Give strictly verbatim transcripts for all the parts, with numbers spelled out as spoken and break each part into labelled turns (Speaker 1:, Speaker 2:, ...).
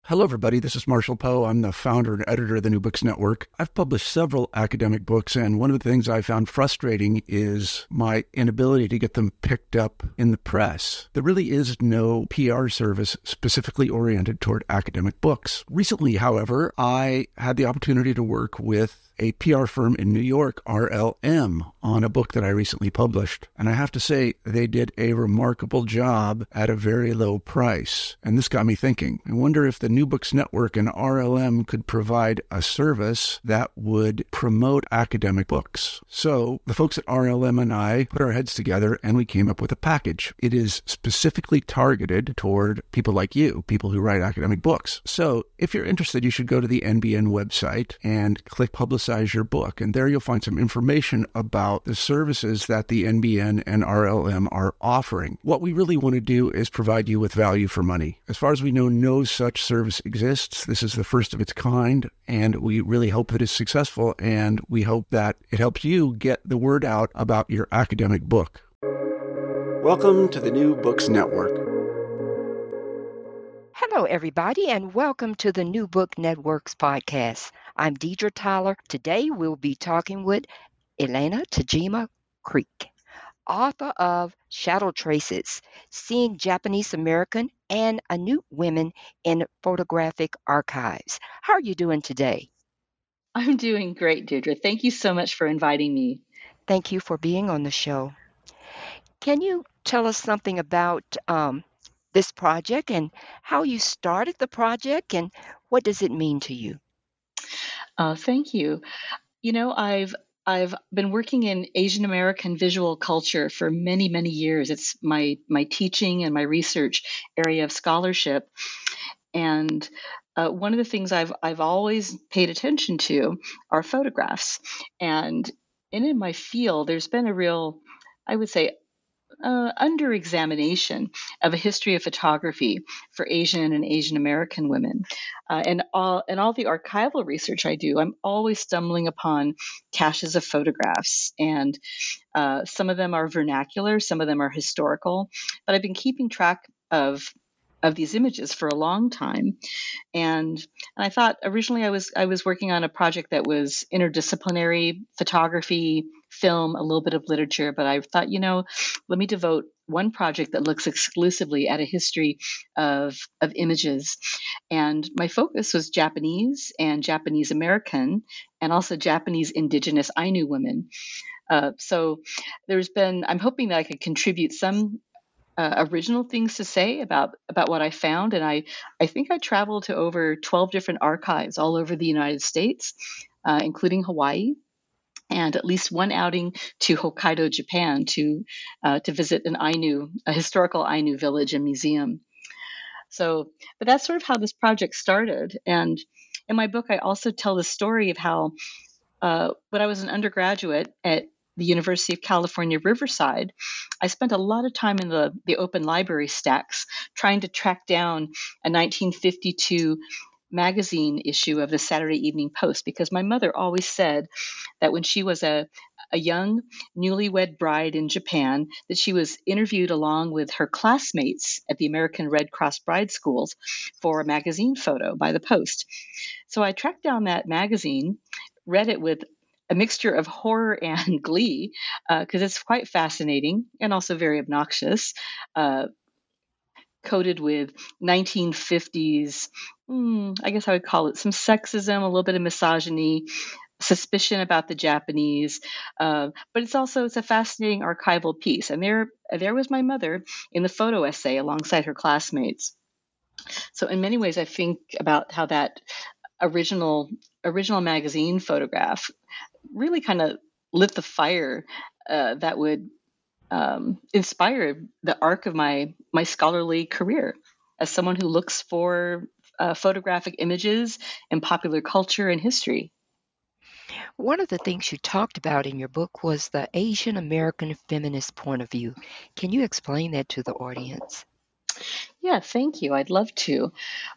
Speaker 1: Hello, everybody. This is Marshall Poe. I'm the founder and editor of the New Books Network. I've published several academic books, and one of the things I found frustrating is my inability to get them picked up in the press. There really is no P R service specifically oriented toward academic books. Recently, however, I had the opportunity to work with a P R firm in New York, R L M, on a book that I recently published. And I have to say, they did a remarkable job at a very low price. And this got me thinking. I wonder if the New Books Network and R L M could provide a service that would promote academic books. So the folks at R L M and I put our heads together and we came up with a package. It is specifically targeted toward people like you, people who write academic books. So if you're interested, you should go to the N B N website and click Publicize your book. And there you'll find some information about the services that the N B N and R L M are offering. What we really want to do is provide you with value for money. As far as we know, no such service exists. This is the first of its kind, and we really hope that it's successful, and we hope that it helps you get the word out about your academic book. Welcome to the New Books Network.
Speaker 2: Hello, everybody, and welcome to the New Book Network's podcast. I'm Deidre Tyler. Today, we'll be talking with Elena Tajima Creek, author of Shadow Traces, Seeing Japanese American and Inuit Women in Photographic Archives. How are you doing today?
Speaker 3: I'm doing great, Deirdre. Thank you so much for inviting me.
Speaker 2: Thank you for being on the show. Can you tell us something about um, this project and how you started the project and what does it mean to you?
Speaker 3: Uh, thank you. You know, I've I've been working in Asian American visual culture for many, many years. It's my my teaching and my research area of scholarship. And uh, one of the things I've I've always paid attention to are photographs. And and in my field, there's been a real, I would say, uh, under examination of a history of photography for Asian and Asian American women. Uh, and all and all the archival research I do, I'm always stumbling upon caches of photographs. And uh, some of them are vernacular, some of them are historical. But I've been keeping track of of these images for a long time. And, and I thought originally I was I was working on a project that was interdisciplinary, photography, film, a little bit of literature, but I thought, you know, let me devote one project that looks exclusively at a history of, of images. And my focus was Japanese and Japanese American, and also Japanese indigenous Ainu women. Uh, so there's been, I'm hoping that I could contribute some Uh, original things to say about about what I found, and I I think I traveled to over twelve different archives all over the United States, uh, including Hawaii, and at least one outing to Hokkaido, Japan, to uh, to visit an Ainu, a historical Ainu village and museum. So, but that's sort of how this project started. And in my book, I also tell the story of how uh, when I was an undergraduate at the University of California, Riverside, I spent a lot of time in the, the open library stacks trying to track down a nineteen fifty-two magazine issue of the Saturday Evening Post, because my mother always said that when she was a, a young newlywed bride in Japan, that she was interviewed along with her classmates at the American Red Cross Bride Schools for a magazine photo by the Post. So I tracked down that magazine, read it with a mixture of horror and glee, because uh, it's quite fascinating and also very obnoxious, uh, coated with nineteen fifties, mm, I guess I would call it some sexism, a little bit of misogyny, suspicion about the Japanese, uh, but it's also it's a fascinating archival piece. And there, there was my mother in the photo essay alongside her classmates. So in many ways, I think about how that original original magazine photograph really kind of lit the fire uh, that would um, inspire the arc of my my scholarly career as someone who looks for uh, photographic images in popular culture and history.
Speaker 2: One of the things you talked about in your book was the Asian American feminist point of view. Can you explain that to the audience?
Speaker 3: Yeah, thank you. I'd love to.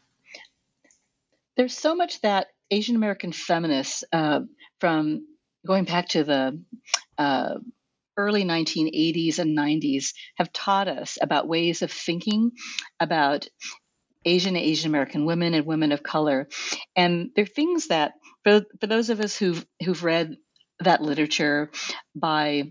Speaker 3: There's so much that Asian American feminists, uh, from going back to the uh, early nineteen eighties and nineties, have taught us about ways of thinking about Asian and Asian American women and women of color. And they're things that, for, for those of us who've, who've read that literature by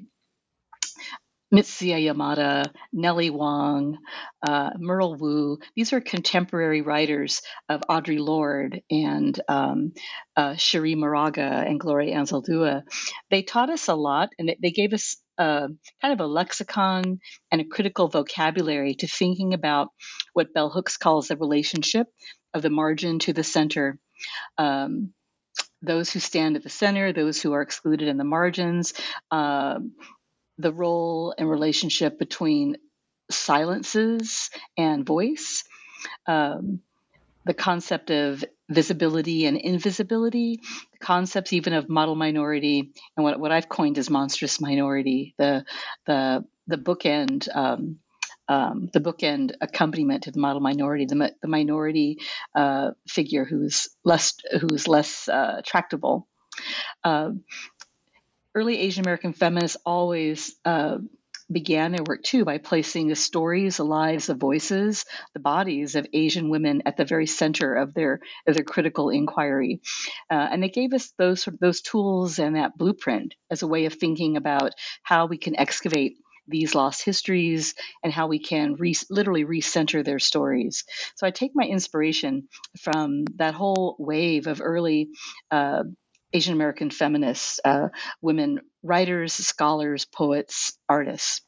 Speaker 3: Mitsuya Yamada, Nellie Wong, uh, Merle Wu. These are contemporary writers of Audre Lorde and um, uh, Cherie Moraga and Gloria Anzaldúa. They taught us a lot, and they, they gave us uh, kind of a lexicon and a critical vocabulary to thinking about what Bell Hooks calls the relationship of the margin to the center. Um, those who stand at the center, those who are excluded in the margins, uh, the role and relationship between silences and voice, um, the concept of visibility and invisibility, the concepts even of model minority, and what, what I've coined as monstrous minority, the the the bookend um, um, the bookend accompaniment to the model minority, the, the minority uh, figure who's less who's less uh, tractable. Uh, Early Asian American feminists always uh, began their work too by placing the stories, the lives, the voices, the bodies of Asian women at the very center of their of their critical inquiry, uh, and they gave us those those tools and that blueprint as a way of thinking about how we can excavate these lost histories and how we can re- literally recenter their stories. So I take my inspiration from that whole wave of early Uh, Asian American feminists, uh, women writers, scholars, poets, artists.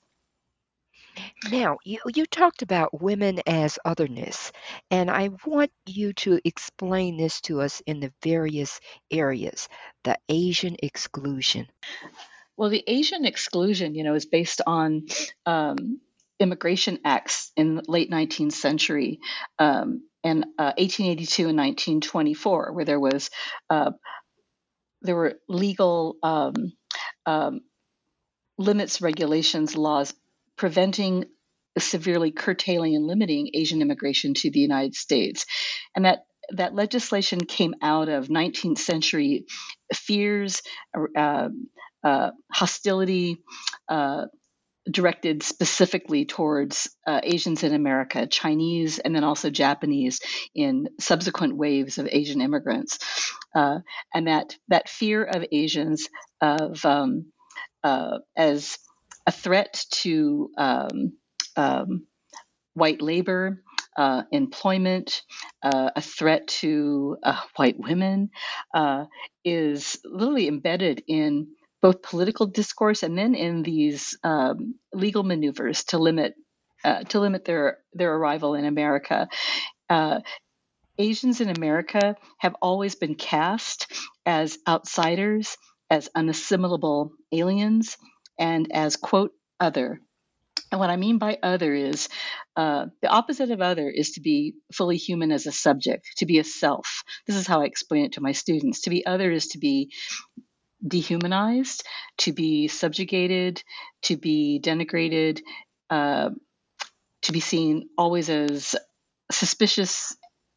Speaker 2: Now, you, you talked about women as otherness, and I want you to explain this to us in the various areas. The Asian exclusion.
Speaker 3: Well, the Asian exclusion, you know, is based on um, immigration acts in the late nineteenth century, um, and uh, eighteen eighty-two and nineteen twenty-four, where there was uh, there were legal um, um, limits, regulations, laws preventing, severely curtailing and limiting Asian immigration to the United States. And that, that legislation came out of nineteenth century fears, uh, uh, hostility, uh, directed specifically towards uh, Asians in America, Chinese, and then also Japanese in subsequent waves of Asian immigrants. Uh, and that, that fear of Asians of um, uh, as a threat to um, um, white labor, uh, employment, uh, a threat to uh, white women, uh, is literally embedded in both political discourse and then in these um, legal maneuvers to limit uh, to limit their their arrival in America. Uh, Asians in America have always been cast as outsiders, as unassimilable aliens, and as, quote, other. And what I mean by other is uh, the opposite of other is to be fully human as a subject, to be a self. This is how I explain it to my students. To be other is to be dehumanized, to be subjugated, to be denigrated, uh, to be seen always as suspicious,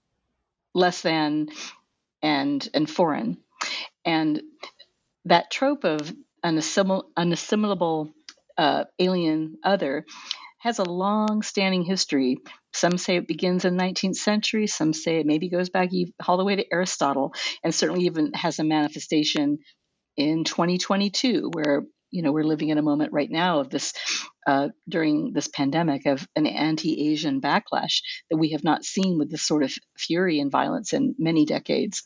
Speaker 3: less than, and and foreign. And that trope of an assimil- unassimilable uh, alien other has a long-standing history. Some say it begins in the nineteenth century. Some say it maybe goes back all the way to Aristotle, and certainly even has a manifestation in twenty twenty-two, where you know we're living in a moment right now of this uh, during this pandemic of an anti-Asian backlash that we have not seen with this sort of fury and violence in many decades.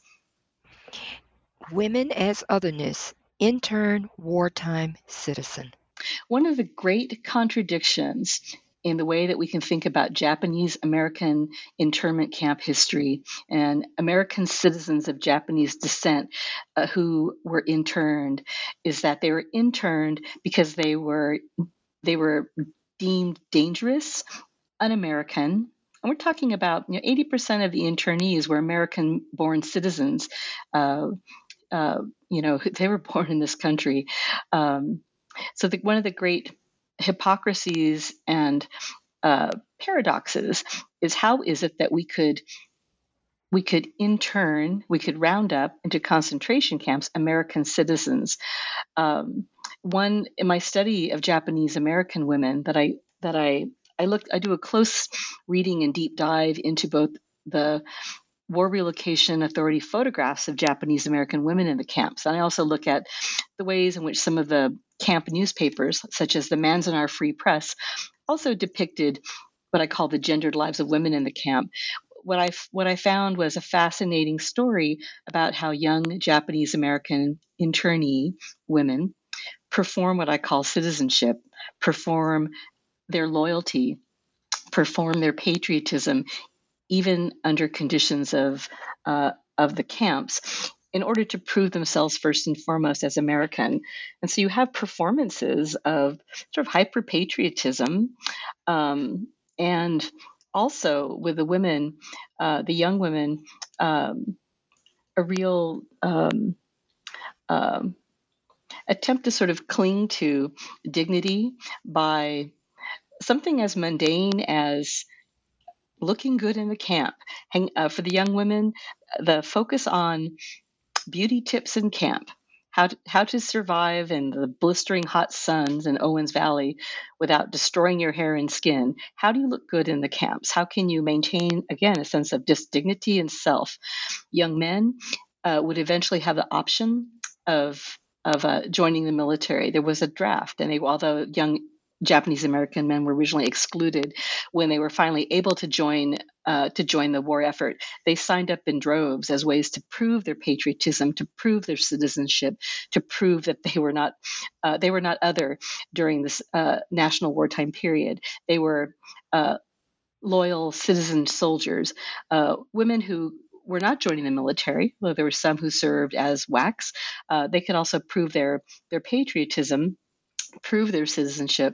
Speaker 2: Women as otherness, intern, wartime citizen.
Speaker 3: One of the great contradictions in the way that we can think about Japanese American internment camp history and American citizens of Japanese descent uh, who were interned is that they were interned because they were they were deemed dangerous, un-American. And we're talking about you know, eighty percent of the internees were American-born citizens. Uh, uh, you know, they were born in this country. Um, so the, one of the great hypocrisies and uh, paradoxes is how is it that we could we could intern, we could round up into concentration camps American citizens. Um, one in my study of Japanese American women that I that I I looked I do a close reading and deep dive into both the War Relocation Authority photographs of Japanese American women in the camps. And I also look at the ways in which some of the camp newspapers, such as the Manzanar Free Press, also depicted what I call the gendered lives of women in the camp. What I, what I found was a fascinating story about how young Japanese American internee women perform what I call citizenship, perform their loyalty, perform their patriotism, even under conditions of uh, of the camps, in order to prove themselves first and foremost as American. And so you have performances of sort of hyper patriotism, um, and also with the women, uh, the young women, um, a real um, um, attempt to sort of cling to dignity by something as mundane as looking good in the camp. Hang, uh, for the young women, the focus on beauty tips in camp, how to, how to survive in the blistering hot suns in Owens Valley without destroying your hair and skin. How do you look good in the camps? How can you maintain, again, a sense of just dignity and self? Young men uh, would eventually have the option of of uh, joining the military. There was a draft, and they, although young Japanese American men were originally excluded, when they were finally able to join uh, to join the war effort, they signed up in droves as ways to prove their patriotism, to prove their citizenship, to prove that they were not uh, they were not other during this uh, national wartime period. They were uh, loyal citizen soldiers, uh, women who were not joining the military, though there were some who served as W A Cs. Uh, they could also prove their their patriotism, prove their citizenship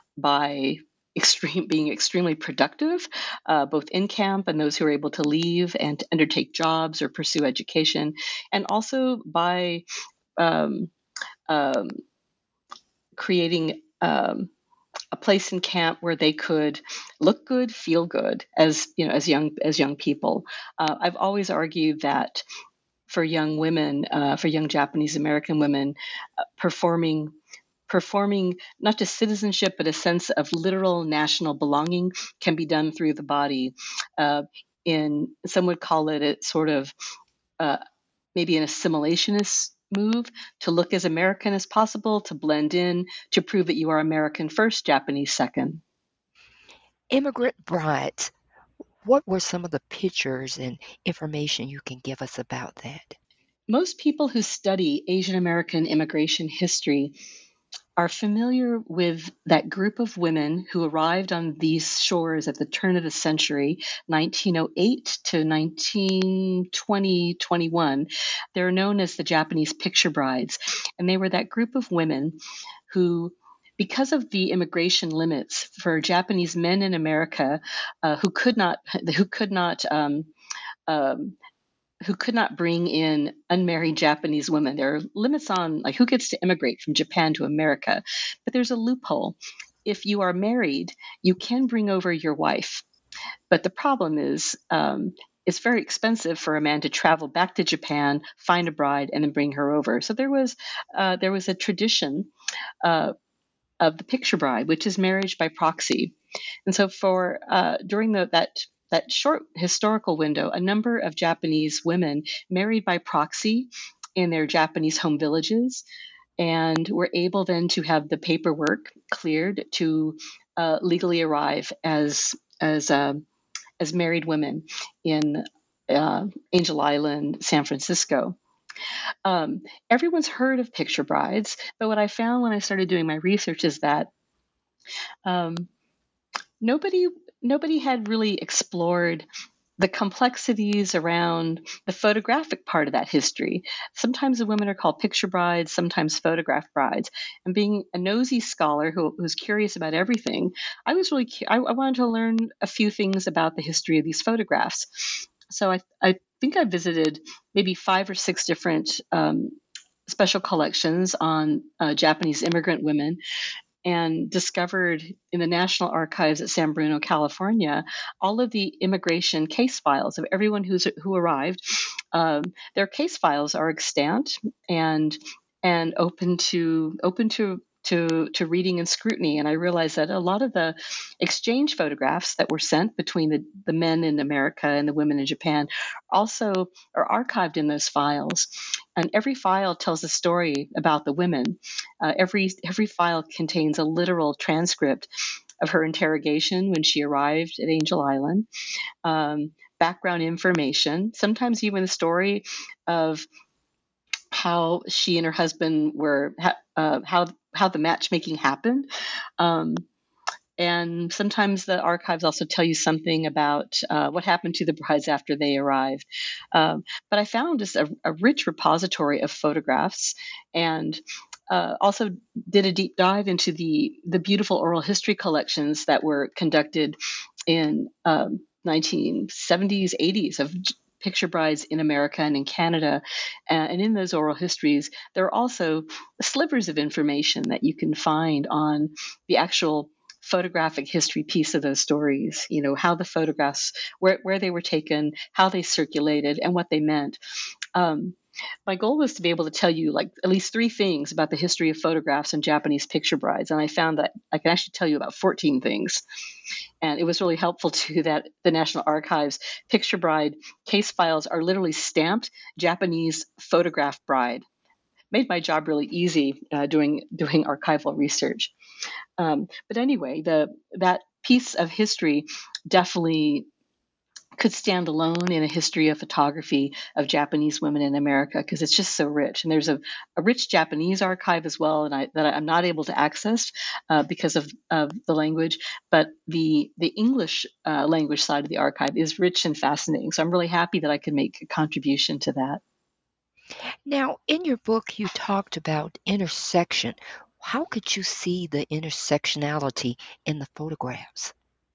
Speaker 3: by extreme being extremely productive, uh, both in camp and those who are able to leave and to undertake jobs or pursue education, and also by um, um, creating um, a place in camp where they could look good, feel good as you know as young as young people. Uh, I've always argued that for young women, uh, for young Japanese American women, uh, performing performing not just citizenship, but a sense of literal national belonging can be done through the body. Uh, in some would call it a sort of uh, maybe an assimilationist move to look as American as possible, to blend in, to prove that you are American first, Japanese second.
Speaker 2: Immigrant brides. What were some of the pictures and information you can give us about that?
Speaker 3: Most people who study Asian American immigration history are familiar with that group of women who arrived on these shores at the turn of the century, nineteen oh eight to nineteen twenty, twenty-one. They're known as the Japanese picture brides. And they were that group of women who, because of the immigration limits for Japanese men in America, uh, who could not, who could not, um, um, who could not bring in unmarried Japanese women. There are limits on like who gets to immigrate from Japan to America, but there's a loophole. If you are married, you can bring over your wife, but the problem is um, it's very expensive for a man to travel back to Japan, find a bride, and then bring her over. So there was uh, there was a tradition uh, of the picture bride, which is marriage by proxy, and so for uh, during the, that. That short historical window, a number of Japanese women married by proxy in their Japanese home villages and were able then to have the paperwork cleared to uh, legally arrive as as uh, as married women in uh, Angel Island, San Francisco. Um, everyone's heard of picture brides, but what I found when I started doing my research is that um, nobody nobody had really explored the complexities around the photographic part of that history. Sometimes the women are called picture brides, sometimes photograph brides. And being a nosy scholar who who's curious about everything, I was really I, I wanted to learn a few things about the history of these photographs. So I I think I visited maybe five or six different um, special collections on uh, Japanese immigrant women, and discovered in the National Archives at San Bruno, California, all of the immigration case files of everyone who's who arrived. Um, their case files are extant and and open to open to to to reading and scrutiny, and I realized that a lot of the exchange photographs that were sent between the, the men in America and the women in Japan also are archived in those files. And every file tells a story about the women. Uh, every every file contains a literal transcript of her interrogation when she arrived at Angel Island, um, background information, sometimes even the story of how she and her husband were, uh, how how the matchmaking happened. Um, and sometimes the archives also tell you something about uh, what happened to the brides after they arrived. Um, but I found just a, a rich repository of photographs, and uh, also did a deep dive into the the beautiful oral history collections that were conducted in um, nineteen seventies, eighties of picture brides in America and in Canada. Uh, and in those oral histories, there are also slivers of information that you can find on the actual photographic history piece of those stories, you know, how the photographs, where, where they were taken, how they circulated, and what they meant. Um, my goal was to be able to tell you like at least three things about the history of photographs and Japanese picture brides. And I found that I can actually tell you about fourteen things. And it was really helpful too that the National Archives picture bride case files are literally stamped Japanese photograph bride. Made my job really easy uh, doing doing archival research. Um, but anyway, the that piece of history definitely could stand alone in a history of photography of Japanese women in America because it's just so rich. And there's a, a rich Japanese archive as well, and I, that I'm not able to access uh, because of, of the language. But the the English uh, language side of the archive is rich and fascinating. So I'm really happy that I could make a contribution to that.
Speaker 2: Now, in your book, you talked about intersection. How could you see the intersectionality in the photographs?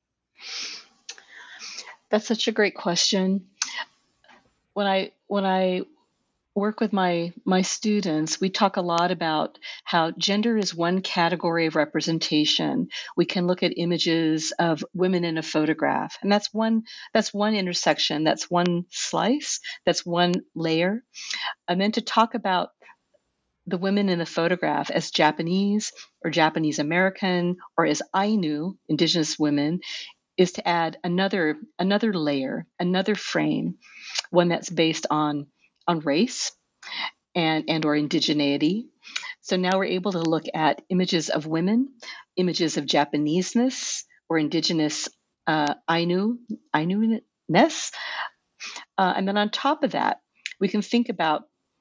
Speaker 3: That's such a great question. When I when I work with my my students, we talk a lot about how gender is one category of representation. We can look at images of women in a photograph, and that's one that's one intersection, that's one slice, that's one layer. And then to talk about the women in the photograph as Japanese or Japanese American or as Ainu, indigenous women, is to add another another layer, another frame, one that's based on on race and and or indigeneity. So now we're able to look at images of women, images of Japaneseness or indigenous uh, Ainu Ainu-ness, uh, and then on top of that, we can think about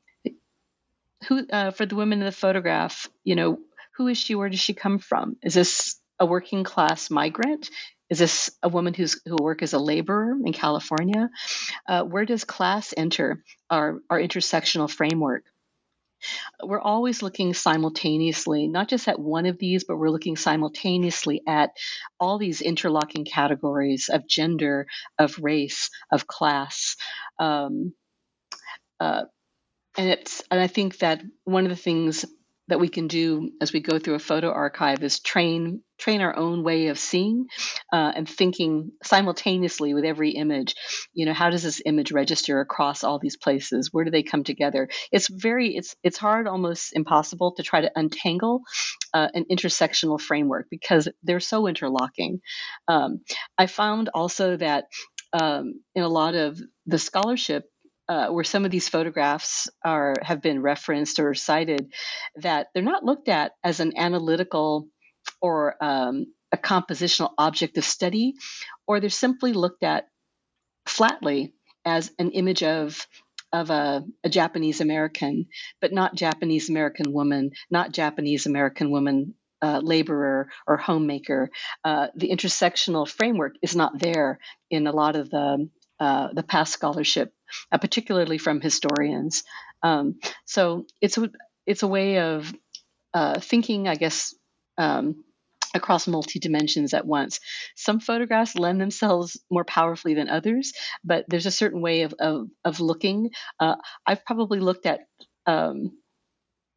Speaker 3: who uh, for the women in the photograph. You know, who is she? Where does she come from? Is this a working class migrant? Is this a woman who's who work as a laborer in California? Uh, where does class enter our, our intersectional framework? We're always looking simultaneously, not just at one of these, but we're looking simultaneously at all these interlocking categories of gender, of race, of class. Um, uh, and it's and I think that one of the things that we can do as we go through a photo archive is train train our own way of seeing uh, and thinking simultaneously with every image. You know, how does this image register across all these places? Where do they come together? It's very it's it's hard, almost impossible, to try to untangle uh, an intersectional framework because they're so interlocking. Um, I found also that um, in a lot of the scholarship, Uh, where some of these photographs are have been referenced or cited, that they're not looked at as an analytical or um, a compositional object of study, or they're simply looked at flatly as an image of of a, a Japanese American, but not Japanese American woman, not Japanese American woman uh, laborer or homemaker. Uh, the intersectional framework is not there in a lot of the uh, the past scholarship, uh, particularly from historians. Um, so it's a, it's a way of uh, thinking, I guess, um, across multi dimensions at once. Some photographs lend themselves more powerfully than others, but there's a certain way of of, of looking. Uh, I've probably looked at um,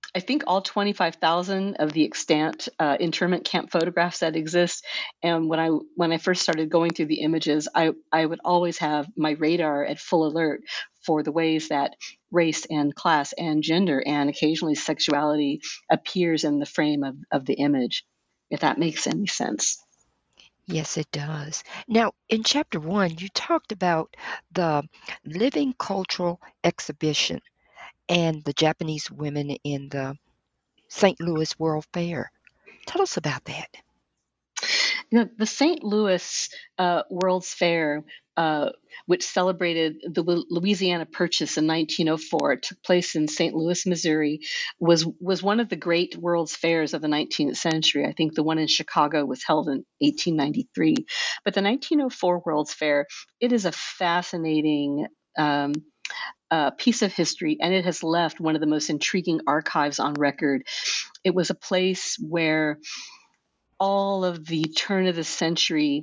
Speaker 3: I think all twenty-five thousand of the extant uh, internment camp photographs that exist. And when I when I first started going through the images, I, I would always have my radar at full alert for the ways that race and class and gender and occasionally sexuality appears in the frame of, of the image, if that makes any sense.
Speaker 2: Yes, it does. Now, in chapter one, you talked about the living cultural exhibition and the Japanese women in the Saint Louis World Fair. Tell us about that.
Speaker 3: You know, the Saint Louis uh, World's Fair, uh, which celebrated the Louisiana Purchase in nineteen oh four, it took place in Saint Louis, Missouri, was was one of the great World's Fairs of the nineteenth century. I think the one in Chicago was held in eighteen ninety-three. But the nineteen oh four World's Fair, it is a fascinating um, uh, piece of history, and it has left one of the most intriguing archives on record. It was a place where all of the turn of the century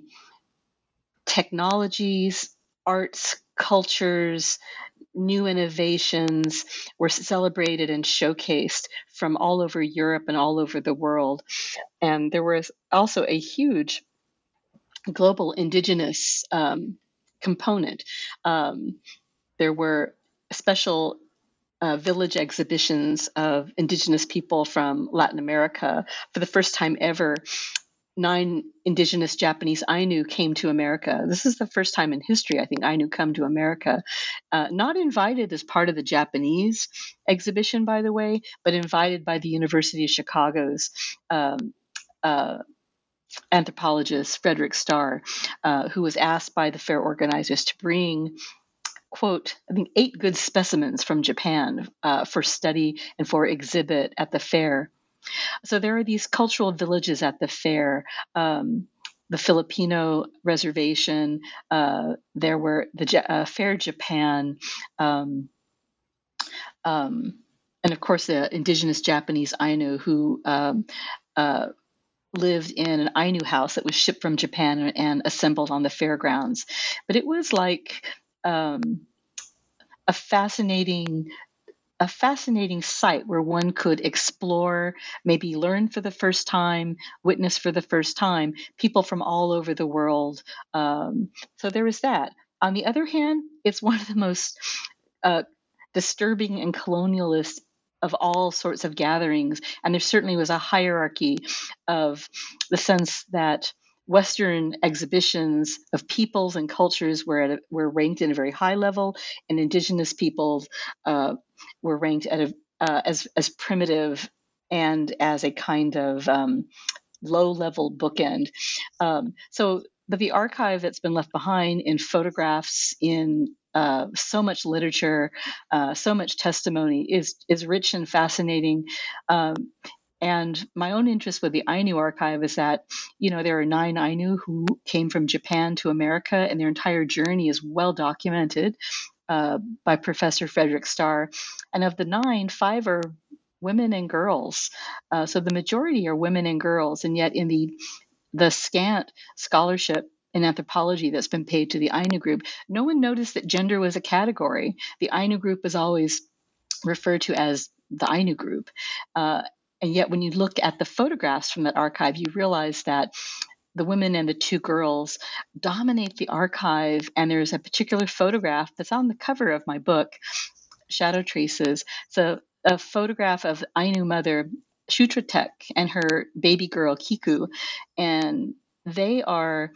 Speaker 3: technologies, arts, cultures, new innovations were celebrated and showcased from all over Europe and all over the world. And there was also a huge global indigenous um, component. Um, there were special uh, village exhibitions of indigenous people from Latin America. For the first time ever, nine indigenous Japanese Ainu came to America. This is the first time in history, I think, Ainu come to America. Uh, not invited as part of the Japanese exhibition, by the way, but invited by the University of Chicago's um, uh, anthropologist, Frederick Starr, uh, who was asked by the fair organizers to bring, quote, I think eight good specimens from Japan uh, for study and for exhibit at the fair. So there are these cultural villages at the fair. Um, the Filipino reservation. Uh, there were the uh, Fair Japan, um, um, and of course the indigenous Japanese Ainu who um, uh, lived in an Ainu house that was shipped from Japan and, and assembled on the fairgrounds. But it was like um, a fascinating. a fascinating site where one could explore, maybe learn for the first time, witness for the first time, people from all over the world. Um, so there was that. On the other hand, it's one of the most uh, disturbing and colonialist of all sorts of gatherings. And there certainly was a hierarchy of the sense that Western exhibitions of peoples and cultures were at a, were ranked in a very high level, and indigenous peoples uh, were ranked at a, uh, as as primitive and as a kind of um, low level bookend. Um, so, but the archive that's been left behind in photographs, in uh, so much literature, uh, so much testimony is is rich and fascinating. Um, And my own interest with the Ainu archive is that, you know, there are nine Ainu who came from Japan to America, and their entire journey is well documented uh, by Professor Frederick Starr. And of the nine, five are women and girls. Uh, so the majority are women and girls. And yet in the the scant scholarship in anthropology that's been paid to the Ainu group, no one noticed that gender was a category. The Ainu group is always referred to as the Ainu group. Uh, And yet when you look at the photographs from that archive, you realize that the women and the two girls dominate the archive. And there's a particular photograph that's on the cover of my book, Shadow Traces. It's a, a photograph of Ainu mother Shutratek and her baby girl Kiku. And they are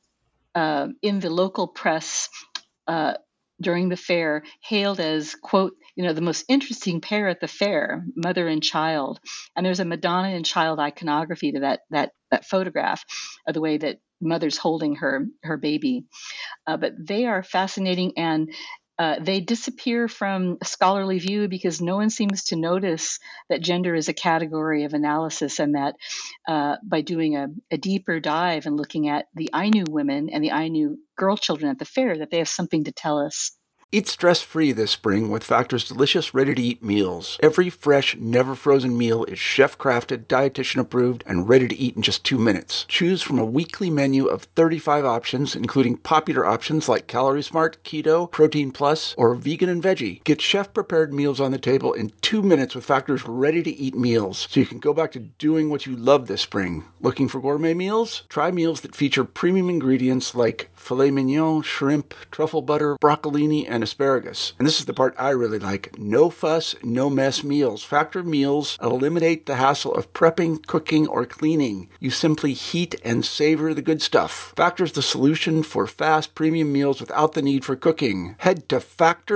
Speaker 3: uh, in the local press uh, during the fair hailed as, quote, you know, the most interesting pair at the fair, mother and child. And there's a Madonna and child iconography to that that that photograph of the way that mother's holding her her baby. Uh, but they are fascinating, and uh, they disappear from scholarly view because no one seems to notice that gender is a category of analysis, and that uh, by doing a, a deeper dive and looking at the Ainu women and the Ainu girl children at the fair, that they have something to tell us.
Speaker 1: Eat stress-free this spring with Factor's delicious, ready-to-eat meals. Every fresh, never-frozen meal is chef-crafted, dietitian-approved, and ready to eat in just two minutes. Choose from a weekly menu of thirty-five options, including popular options like Calorie Smart, Keto, Protein Plus, or Vegan and Veggie. Get chef-prepared meals on the table in two minutes with Factor's ready-to-eat meals, so you can go back to doing what you love this spring. Looking for gourmet meals? Try meals that feature premium ingredients like filet mignon, shrimp, truffle butter, broccolini, and asparagus. And this is the part I really like. No fuss, no mess meals. Factor meals eliminate the hassle of prepping, cooking, or cleaning. You simply heat and savor the good stuff. Factor's the solution for fast premium meals without the need for cooking. Head to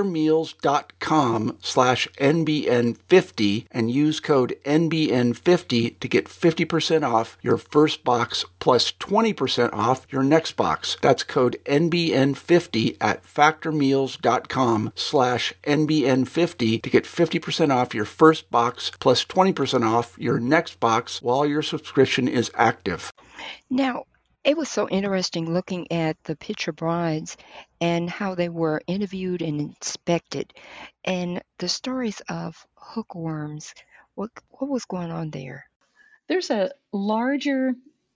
Speaker 1: factormeals.com slash NBN50 and use code N B N fifty to get fifty percent off your first box plus twenty percent off your next box. That's code N B N fifty at factormeals.com slash NBN50 to get fifty percent off your first box plus twenty percent off your next box while your subscription is active.
Speaker 2: Now, it was so interesting looking at the picture brides and how they were interviewed and inspected, and the stories of hookworms. What what was going on there?
Speaker 3: There's a larger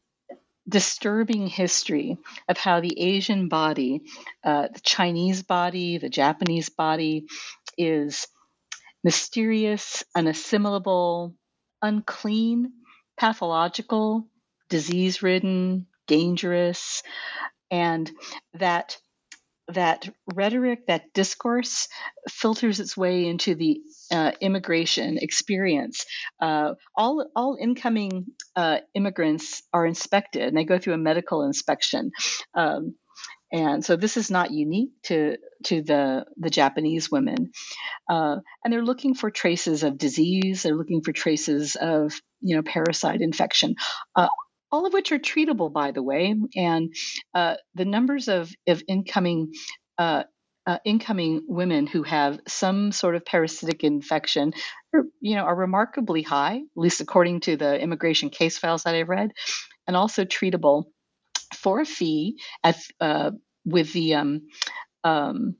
Speaker 3: disturbing history of how the Asian body, uh, the Chinese body, the Japanese body is mysterious, unassimilable, unclean, pathological, disease-ridden, dangerous, and that that rhetoric, that discourse filters its way into the uh, immigration experience. Uh, all all incoming uh, immigrants are inspected, and they go through a medical inspection. Um, and so this is not unique to to the the Japanese women. Uh, and they're looking for traces of disease. They're looking for traces of you know parasite infection. Uh, all of which are treatable, by the way, and uh, the numbers of, of incoming uh, uh, incoming women who have some sort of parasitic infection, are, you know, are remarkably high, at least according to the immigration case files that I read, and also treatable for a fee at uh, with the um, um,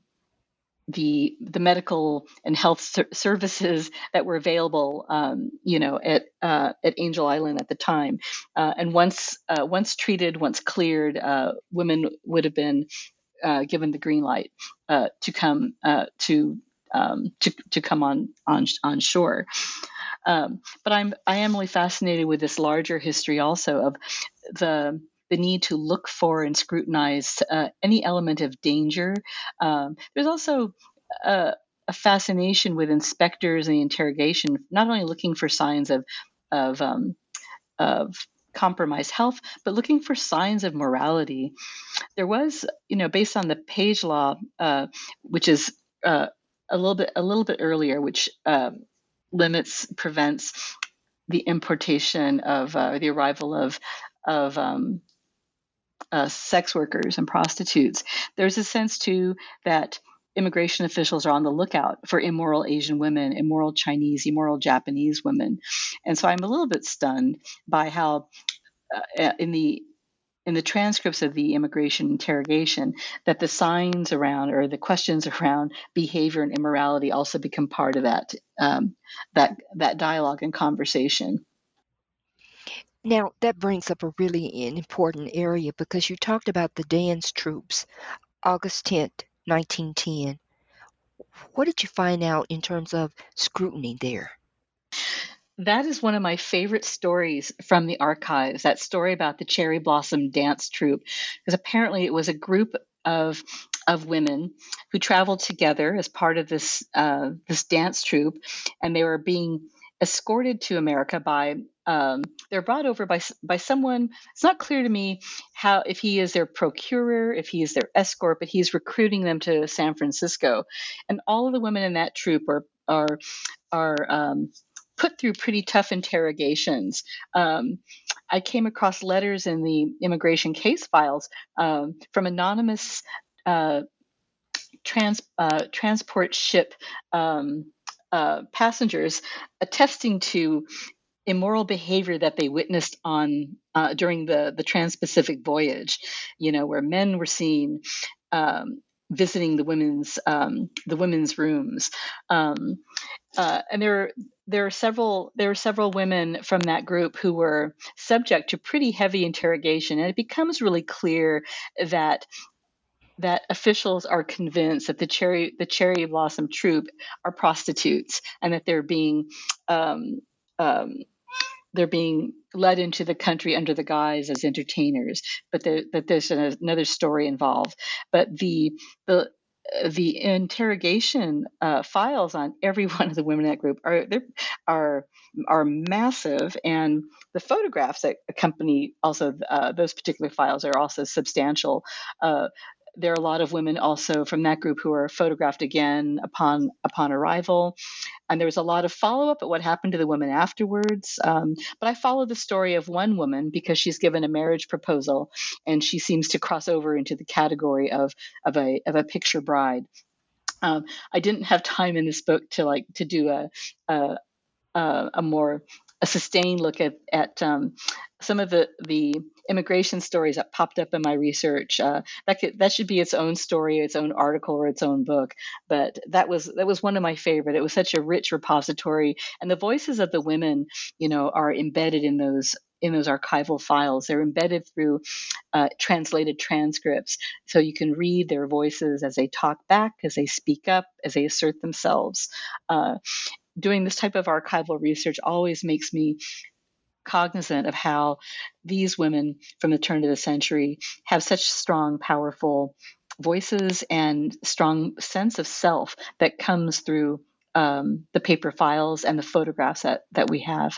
Speaker 3: the the medical and health ser- services that were available, um, you know, at uh, at Angel Island at the time. Uh, and once uh, once treated, once cleared, uh, women would have been uh, given the green light uh, to come uh, to um, to to come on on on shore. Um, but I'm I am really fascinated with this larger history also of the the need to look for and scrutinize uh, any element of danger. Um, there's also a, a fascination with inspectors and the interrogation, not only looking for signs of of, um, of compromised health, but looking for signs of morality. There was, you know, based on the Page Law, uh, which is uh, a little bit a little bit earlier, which uh, limits prevents the importation of uh, the arrival of of um, Uh, sex workers and prostitutes. There's a sense, too, that immigration officials are on the lookout for immoral Asian women, immoral Chinese, immoral Japanese women. And so I'm a little bit stunned by how uh, in the in the transcripts of the immigration interrogation that the signs around or the questions around behavior and immorality also become part of that um, that that dialogue and conversation.
Speaker 2: Now, that brings up a really an important area because you talked about the dance troops, August tenth, nineteen ten. What did you find out in terms of scrutiny there?
Speaker 3: That is one of my favorite stories from the archives, that story about the Cherry Blossom Dance Troupe, because apparently it was a group of of women who traveled together as part of this uh, this dance troupe, and they were being escorted to America by um, they're brought over by by someone. It's not clear to me how if he is their procurer, if he is their escort, but he's recruiting them to San Francisco, and all of the women in that troupe are are are um, put through pretty tough interrogations. Um, I came across letters in the immigration case files um, from anonymous uh, trans uh, transport ship um, uh, passengers attesting to immoral behavior that they witnessed on uh, during the the Trans-Pacific voyage. You know, where men were seen Um, visiting the women's um, the women's rooms. Um, uh, and there there are several there are several women from that group who were subject to pretty heavy interrogation, and it becomes really clear that that officials are convinced that the cherry the cherry blossom troupe are prostitutes, and that they're being um, um, they're being led into the country under the guise as entertainers, but there, that there's another story involved. But the the the interrogation uh, files on every one of the women in that group are are are massive, and the photographs that accompany also uh, those particular files are also substantial. Uh, there are a lot of women also from that group who are photographed again upon upon arrival. And there was a lot of follow-up at what happened to the women afterwards. Um, but I follow the story of one woman because she's given a marriage proposal, and she seems to cross over into the category of of a of a picture bride. Um, I didn't have time in this book to like to do a a, a, a more a sustained look at at um, some of the the immigration stories that popped up in my research. Uh, that could, that should be its own story, its own article, or its own book. But that was that was one of my favorite. It was such a rich repository, and the voices of the women, you know, are embedded in those in those archival files. They're embedded through uh, translated transcripts, so you can read their voices as they talk back, as they speak up, as they assert themselves. Uh, doing this type of archival research always makes me cognizant of how these women from the turn of the century have such strong, powerful voices and strong sense of self that comes through um, the paper files and the photographs that, that we have.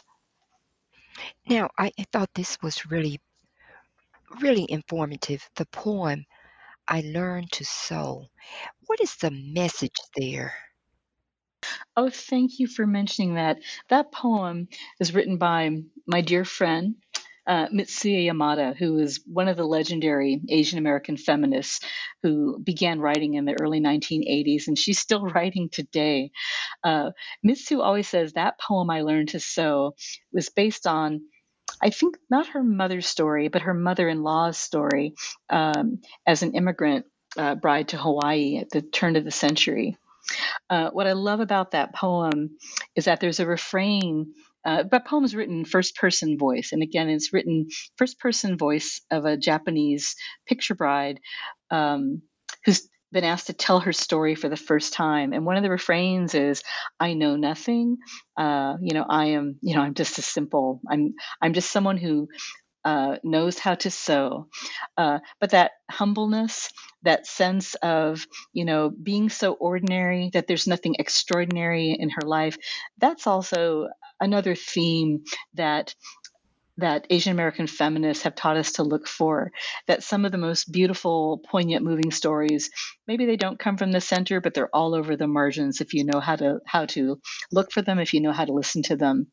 Speaker 2: Now, I I thought this was really, really informative. The poem, I Learned to Sew. What is the message there?
Speaker 3: Oh, thank you for mentioning that. That poem is written by my dear friend, uh, Mitsuya Yamada, who is one of the legendary Asian American feminists who began writing in the early nineteen eighties, and she's still writing today. Uh, Mitsu always says that poem, I Learned to Sew, was based on, I think, not her mother's story, but her mother-in-law's story um, as an immigrant uh, bride to Hawaii at the turn of the century. Uh, what I love about that poem is that there's a refrain. Uh, but poem is written in first person voice. And again, it's written first person voice of a Japanese picture bride um, who's been asked to tell her story for the first time. And one of the refrains is, I know nothing. Uh, you know, I am, you know, I'm just a simple, I'm, I'm just someone who uh, knows how to sew. Uh, but that humbleness, that sense of, you know, being so ordinary, that there's nothing extraordinary in her life, that's also another theme that that Asian American feminists have taught us to look for, that some of the most beautiful, poignant, moving stories, maybe they don't come from the center, but they're all over the margins if you know how to how to look for them, if you know how to listen to them.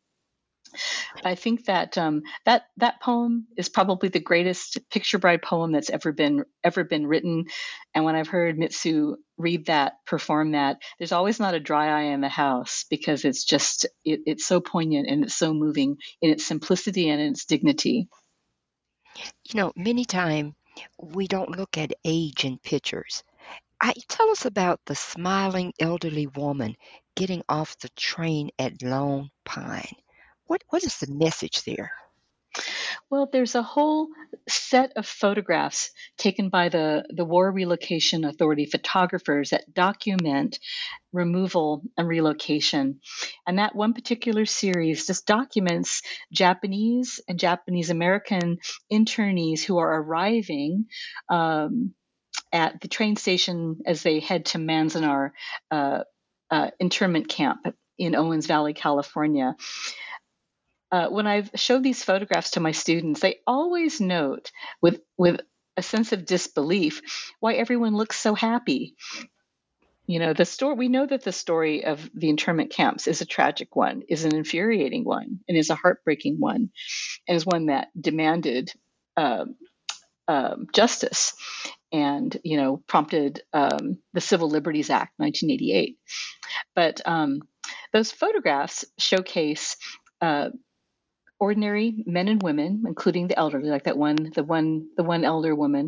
Speaker 3: I think that um, that that poem is probably the greatest picture bride poem that's ever been ever been written. And when I've heard Mitsu read that, perform that, there's always not a dry eye in the house because it's just it, it's so poignant and it's so moving in its simplicity and in its dignity.
Speaker 2: You know, many times we don't look at age in pictures. I, tell us about the smiling elderly woman getting off the train at Lone Pine. What what is the message there?
Speaker 3: Well, there's a whole set of photographs taken by the, the War Relocation Authority photographers that document removal and relocation. And that one particular series just documents Japanese and Japanese American internees who are arriving um, at the train station as they head to Manzanar uh, uh, internment camp in Owens Valley, California. Uh, when I've showed these photographs to my students, they always note with with a sense of disbelief why everyone looks so happy. You know, the story, we know that the story of the internment camps is a tragic one, is an infuriating one, and is a heartbreaking one, and is one that demanded uh, uh, justice and, you know, prompted um, the Civil Liberties Act, nineteen eighty-eight. But um, those photographs showcase uh, ordinary men and women, including the elderly, like that one, the one, the one elder woman,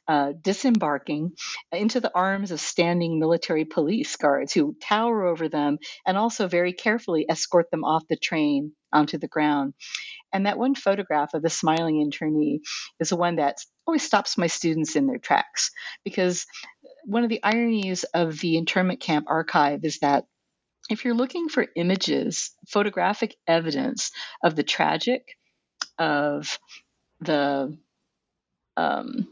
Speaker 3: uh, disembarking into the arms of standing military police guards who tower over them and also very carefully escort them off the train onto the ground. And that one photograph of the smiling internee is the one that always stops my students in their tracks, because one of the ironies of the internment camp archive is that if you're looking for images, photographic evidence of the tragic, of the um,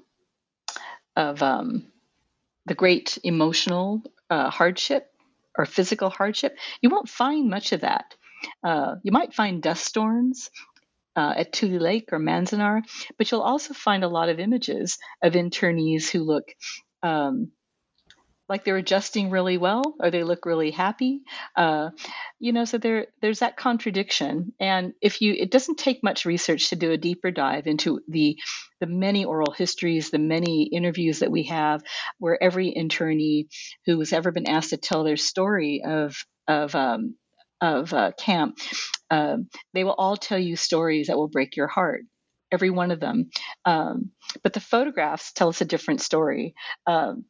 Speaker 3: of um, the great emotional uh, hardship or physical hardship, you won't find much of that. Uh, you might find dust storms uh, at Tule Lake or Manzanar, but you'll also find a lot of images of internees who look um, like they're adjusting really well, or they look really happy. Uh, you know, so there there's that contradiction. And if you, it doesn't take much research to do a deeper dive into the the many oral histories, the many interviews that we have, where every internee who has ever been asked to tell their story of of um, of uh, camp, uh, they will all tell you stories that will break your heart. Every one of them. Um, but the photographs tell us a different story. Um,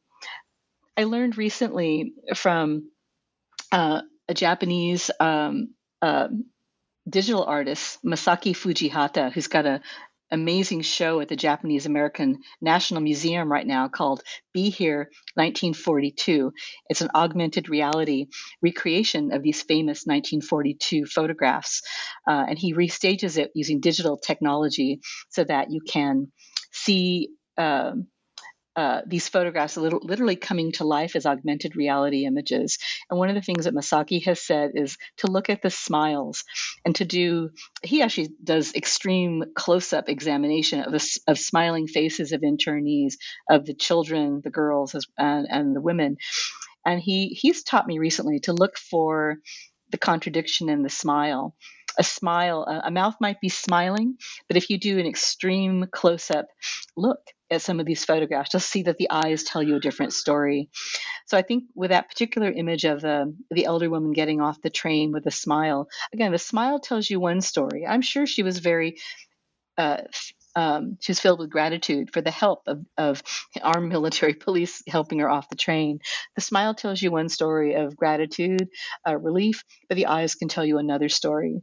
Speaker 3: I learned recently from uh, a Japanese um, uh, digital artist, Masaki Fujihata, who's got an amazing show at the Japanese American National Museum right now called Be Here nineteen forty-two. It's an augmented reality recreation of these famous nineteen forty-two photographs. Uh, and he restages it using digital technology so that you can see um, Uh, these photographs are literally coming to life as augmented reality images. And one of the things that Masaki has said is to look at the smiles and to do, he actually does extreme close-up examination of, the, of smiling faces of internees, of the children, the girls, as, and, and the women. And he he's taught me recently to look for the contradiction in the smile. A smile, a, a mouth might be smiling, but if you do an extreme close-up look at some of these photographs, you'll see that the eyes tell you a different story. So I think with that particular image of the, the elder woman getting off the train with a smile, again, the smile tells you one story. I'm sure she was very, uh, um, she was filled with gratitude for the help of, of armed military police helping her off the train. The smile tells you one story of gratitude, uh, relief, but the eyes can tell you another story.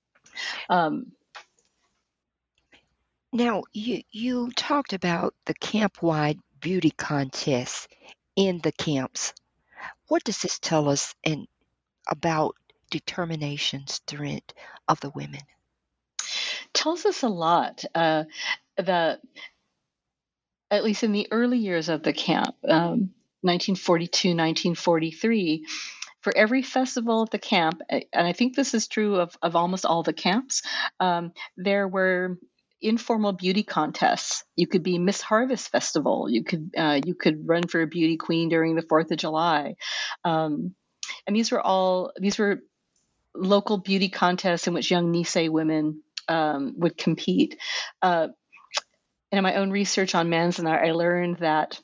Speaker 3: Um,
Speaker 2: Now, you you talked about the camp-wide beauty contests in the camps. What does this tell us and about determination, strength of the women?
Speaker 3: tells us a lot. Uh, the at least in the early years of the camp, um, nineteen forty-two, nineteen forty-three, for every festival at the camp, and I think this is true of, of almost all the camps, um, there were informal beauty contests. You could be Miss Harvest Festival. You could uh, you could run for a beauty queen during the Fourth of July, um, and these were all these were local beauty contests in which young Nisei women um, would compete. Uh, and in my own research on Manzanar, I learned that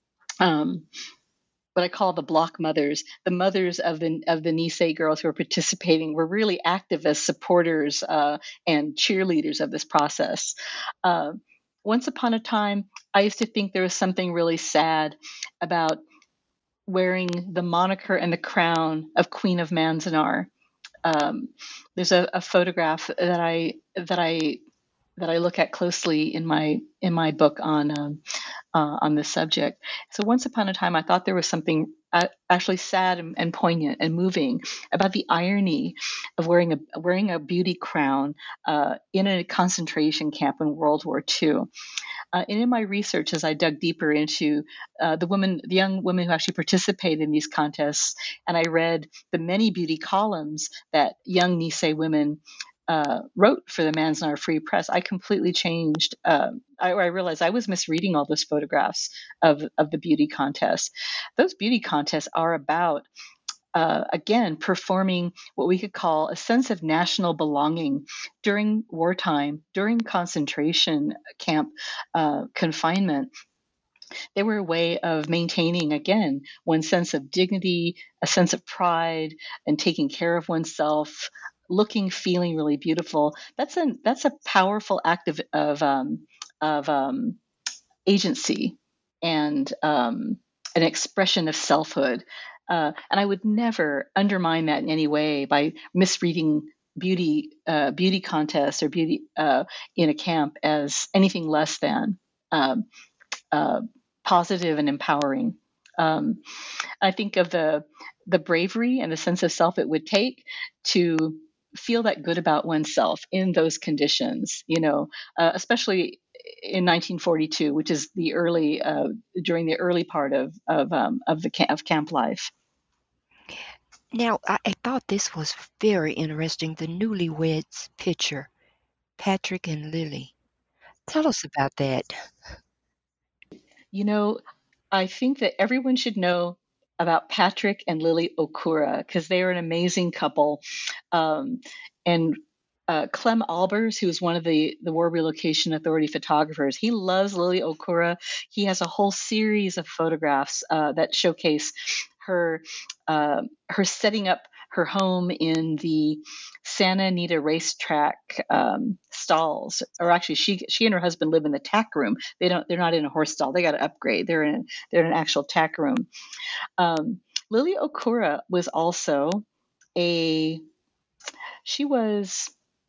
Speaker 3: um, what I call the block mothers, the mothers of the of the Nisei girls who were participating, were really activists, supporters, uh, and cheerleaders of this process. Uh, once upon a time, I used to think there was something really sad about wearing the moniker and the crown of Queen of Manzanar. Um, there's a, a photograph that I that I that I look at closely in my in my book on um, uh, on this subject. So once upon a time, I thought there was something actually sad and, and poignant and moving about the irony of wearing a wearing a beauty crown uh, in a concentration camp in World War Two. Uh, and in my research, as I dug deeper into uh, the women, the young women who actually participated in these contests, and I read the many beauty columns that young Nisei women uh, wrote for the Manzanar Free Press, I completely changed. Um, I, I realized I was misreading all those photographs of, of the beauty contests. Those beauty contests are about Uh, again, performing what we could call a sense of national belonging during wartime, during concentration camp uh, confinement. They were a way of maintaining, again, one sense of dignity, a sense of pride, and taking care of oneself, looking, feeling really beautiful. That's a that's a powerful act of of, um, of um, agency. and um, an expression of selfhood. Uh, and I would never undermine that in any way by misreading beauty uh, beauty contests or beauty uh, in a camp as anything less than um, uh, positive and empowering. Um, I think of the the bravery and the sense of self it would take to feel that good about oneself in those conditions, you know, uh, especially in nineteen forty-two, which is the early uh, during the early part of of um, of the camp, of camp life.
Speaker 2: Now, I, I thought this was very interesting. The newlyweds picture, Patrick and Lily. Tell us about that.
Speaker 3: You know, I think that everyone should know about Patrick and Lily Okura because they are an amazing couple. Um, and uh, Clem Albers, who is one of the, the War Relocation Authority photographers, he loves Lily Okura. He has a whole series of photographs uh, that showcase her uh, her setting up her home in the Santa Anita racetrack um, stalls, or actually, she she and her husband live in the tack room. They don't. They're not in a horse stall. They got to upgrade. They're in. They're in an actual tack room. Um, Lily Okura was also a. She was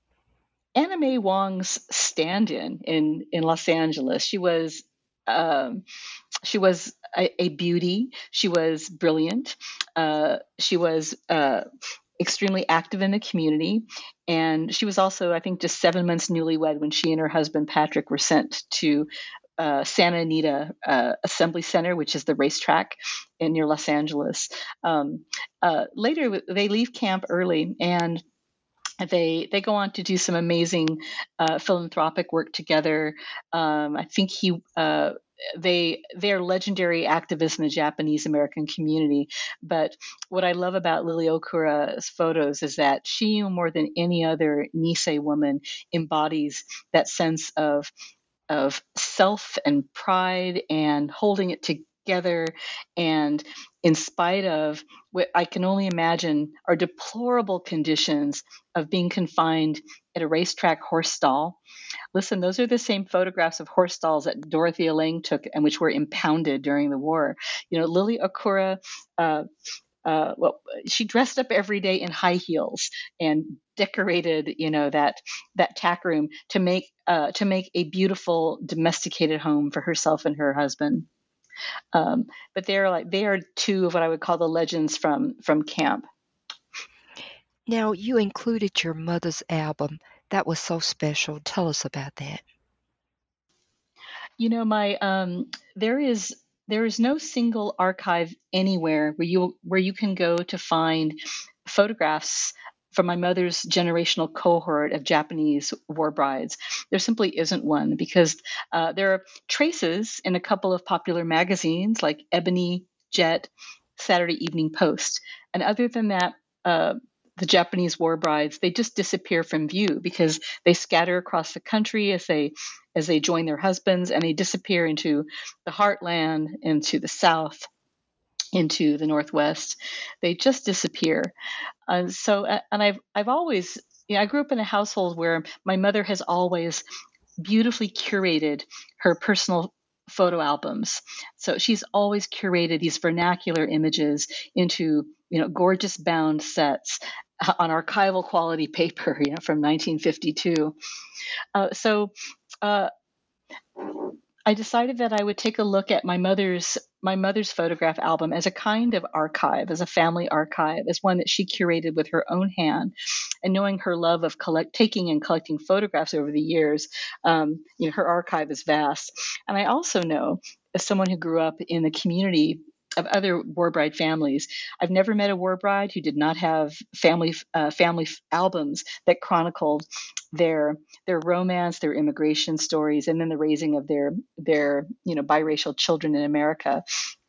Speaker 3: Anna May Wong's stand-in in in Los Angeles. She was. Um, she was a, a beauty. She was brilliant. Uh, she was uh, extremely active in the community. And she was also, I think, just seven months newlywed when she and her husband, Patrick, were sent to uh, Santa Anita uh, Assembly Center, which is the racetrack in near Los Angeles. Um, uh, later, they leave camp early and they they go on to do some amazing uh, philanthropic work together. Um, I think he uh, they they are legendary activists in the Japanese American community. But what I love about Lily Okura's photos is that she, more than any other Nisei woman, embodies that sense of of self and pride and holding it together. And in spite of what I can only imagine are deplorable conditions of being confined at a racetrack horse stall. Listen, those are the same photographs of horse stalls that Dorothea Lange took and which were impounded during the war. You know, Lily Okura, uh, uh, well, she dressed up every day in high heels and decorated, you know, that that tack room to make uh, to make a beautiful domesticated home for herself and her husband. Um, but they're like they are two of what I would call the legends from from camp.
Speaker 2: Now, you included your mother's album. That was so special. Tell us about that.
Speaker 3: You know, my um, there is there is no single archive anywhere where you where you can go to find photographs from my mother's generational cohort of Japanese war brides. There simply isn't one because uh, there are traces in a couple of popular magazines like Ebony, Jet, Saturday Evening Post, and other than that. Uh, the Japanese war brides, they just disappear from view because they scatter across the country as they as they join their husbands, and they disappear into the heartland, into the south, into the northwest. They just disappear. Uh, so, and I've I've always, you know, I grew up in a household where my mother has always beautifully curated her personal photo albums. So she's always curated these vernacular images into, you know, gorgeous bound sets on archival quality paper, you know, from nineteen fifty-two. Uh, so uh, I decided that I would take a look at my mother's my mother's photograph album as a kind of archive, as a family archive, as one that she curated with her own hand. And knowing her love of collect taking and collecting photographs over the years, um, you know, her archive is vast. And I also know, as someone who grew up in the community of other war bride families, I've never met a war bride who did not have family uh, family albums that chronicled their their romance, their immigration stories, and then the raising of their their you know biracial children in America.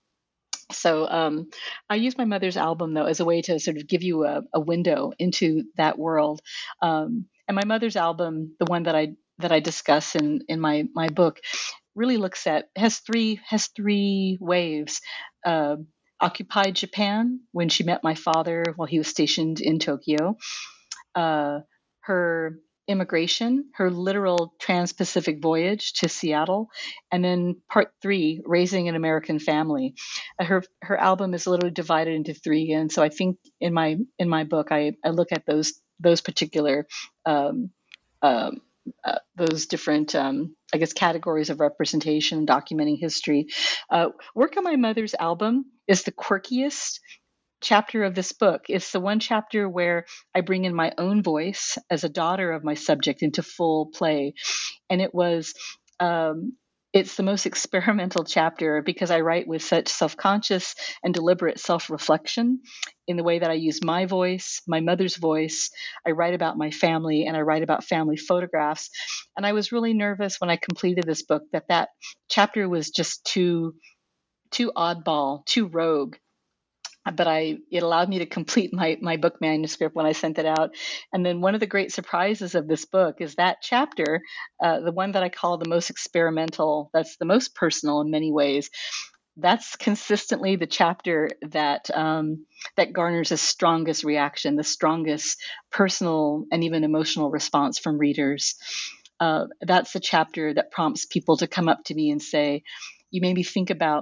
Speaker 3: So um, I use my mother's album though as a way to sort of give you a, a window into that world. Um, and my mother's album, the one that I that I discuss in in my my book, really looks at has three has three waves. Uh, occupied Japan when she met my father while he was stationed in Tokyo. Uh, her immigration, her literal trans-Pacific voyage to Seattle, and then part three, raising an American family. Uh, Her her album is literally divided into three, and so I think in my in my book I, I look at those those particular um, um, uh, those different um, I guess categories of representation, documenting history. Uh, work on my mother's album is the quirkiest chapter of this book. It's the one chapter where I bring in my own voice as a daughter of my subject into full play. And it was, um, it's the most experimental chapter because I write with such self-conscious and deliberate self-reflection in the way that I use my voice, my mother's voice. I write about my family and I write about family photographs. And I was really nervous when I completed this book that that chapter was just too, too oddball, too rogue. But I, it allowed me to complete my, my book manuscript when I sent it out. And then one of the great surprises of this book is that chapter, uh, the one that I call the most experimental, that's the most personal in many ways. That's consistently the chapter that um, that garners the strongest reaction, the strongest personal and even emotional response from readers. Uh, that's the chapter that prompts people to come up to me and say, you made me think about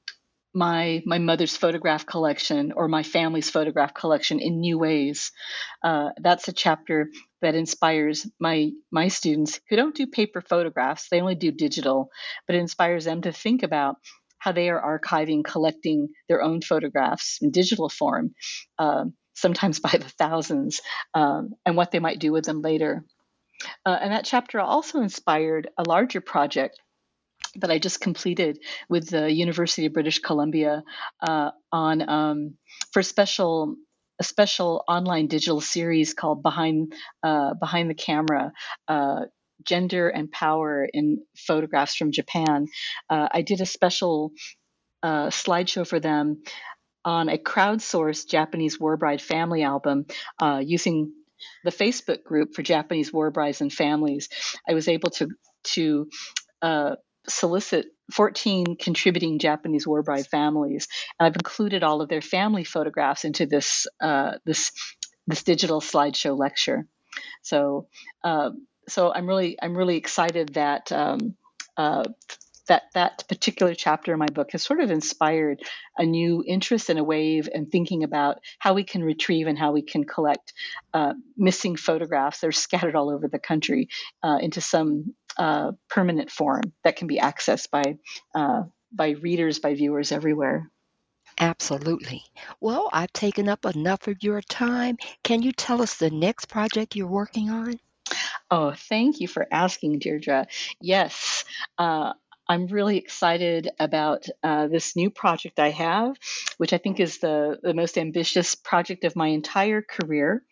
Speaker 3: my my mother's photograph collection or my family's photograph collection in new ways. Uh, that's a chapter that inspires my my students who don't do paper photographs, they only do digital, but it inspires them to think about how they are archiving, collecting their own photographs in digital form, uh, sometimes by the thousands, um, and what they might do with them later. Uh, and that chapter also inspired a larger project that I just completed with the University of British Columbia uh, on um, for special a special online digital series called Behind uh, Behind the Camera. Uh, Gender and Power in Photographs from Japan. Uh, I did a special uh, slideshow for them on a crowdsourced Japanese war bride family album uh, using the Facebook group for Japanese war brides and families. I was able to to uh, solicit fourteen contributing Japanese war bride families, and I've included all of their family photographs into this uh, this this digital slideshow lecture. So, uh, so I'm really I'm really excited that um, uh, that that particular chapter in my book has sort of inspired a new interest and a wave and thinking about how we can retrieve and how we can collect uh, missing photographs that are scattered all over the country uh, into some uh, permanent form that can be accessed by uh, by readers, by viewers everywhere.
Speaker 2: Absolutely. Well, I've taken up enough of your time. Can you tell us the next project you're working on?
Speaker 3: Oh, thank you for asking, Deirdre. Yes, uh, I'm really excited about uh, this new project I have, which I think is the, the most ambitious project of my entire career.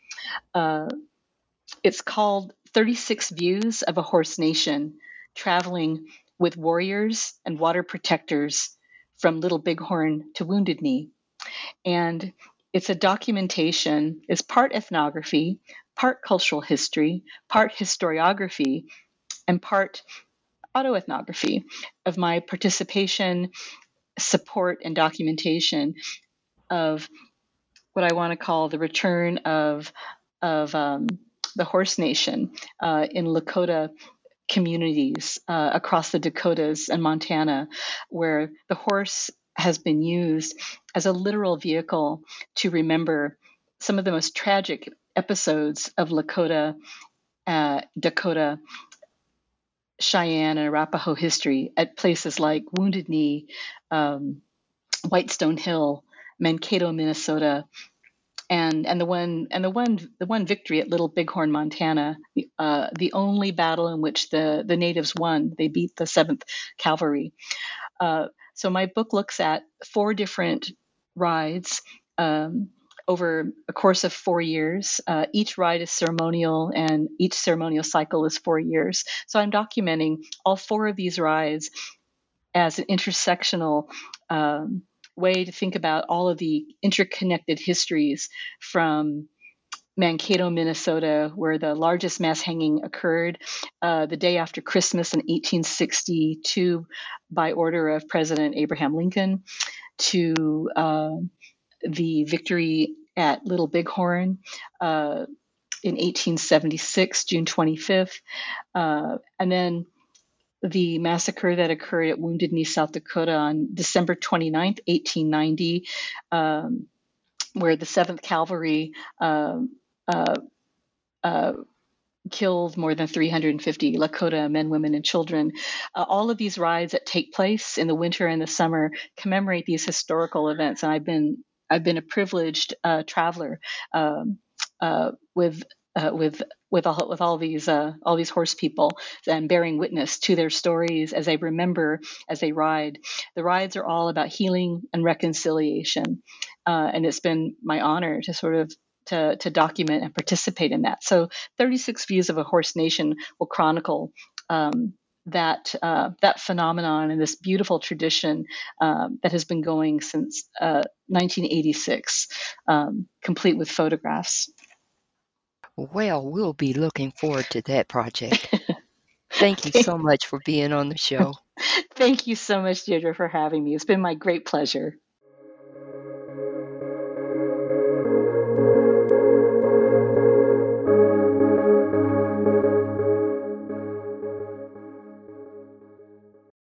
Speaker 3: Uh, it's called thirty-six Views of a Horse Nation, Traveling with Warriors and Water Protectors from Little Bighorn to Wounded Knee. And it's a documentation, it's part ethnography, part cultural history, part historiography, and part autoethnography of my participation, support, and documentation of what I want to call the return of, of um, the Horse Nation uh, in Lakota communities uh, across the Dakotas and Montana, where the horse has been used as a literal vehicle to remember some of the most tragic episodes of Lakota, uh, Dakota, Cheyenne, and Arapaho history at places like Wounded Knee, um, Whitestone Hill, Mankato, Minnesota, and and the one and the one the one victory at Little Bighorn, Montana, uh, the only battle in which the the natives won. They beat the Seventh Cavalry. Uh, so my book looks at four different rides um, over a course of four years. Uh, each ride is ceremonial, and each ceremonial cycle is four years. So I'm documenting all four of these rides as an intersectional um, way to think about all of the interconnected histories from Mankato, Minnesota, where the largest mass hanging occurred uh, the day after Christmas in eighteen sixty-two by order of President Abraham Lincoln, to uh, the victory at Little Bighorn uh, in eighteen seventy-six, June twenty-fifth, uh, and then the massacre that occurred at Wounded Knee, South Dakota on December twenty-ninth, eighteen ninety, um, where the seventh Cavalry um, uh, uh, killed more than three hundred fifty Lakota men, women, and children. Uh, all of these rides that take place in the winter and the summer commemorate these historical events, and I've been I've been a privileged uh, traveler um, uh, with uh, with with all with all these uh, all these horse people and bearing witness to their stories as they remember as they ride. The rides are all about healing and reconciliation, uh, and it's been my honor to sort of to, to document and participate in that. So thirty-six Views of a Horse Nation will chronicle um, that uh, that phenomenon and this beautiful tradition um, that has been going since uh, nineteen eighty-six, um, complete with photographs.
Speaker 2: Well, we'll be looking forward to that project. Thank you so much for being on the show.
Speaker 3: Thank you so much, Deirdre, for having me. It's been my great pleasure.